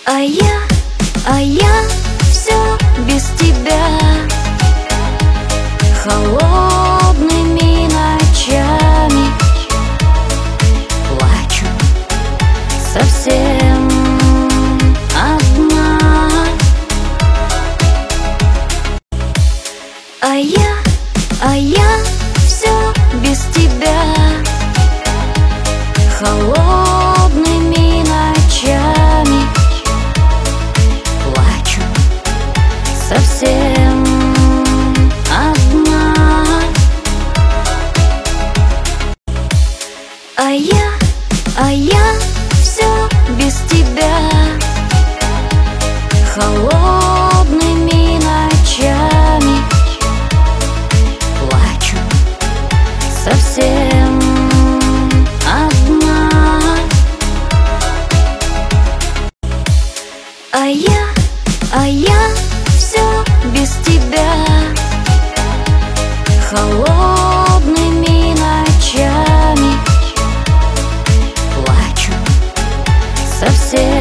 А я все без тебя. Холодными ночами плачу совсем одна. А я все без тебя. Холодными ночами плачу совсем одна. А я все без тебя. Холодными ночами плачу совсем одна. А я все без тебя. Холодными ночами плачу совсем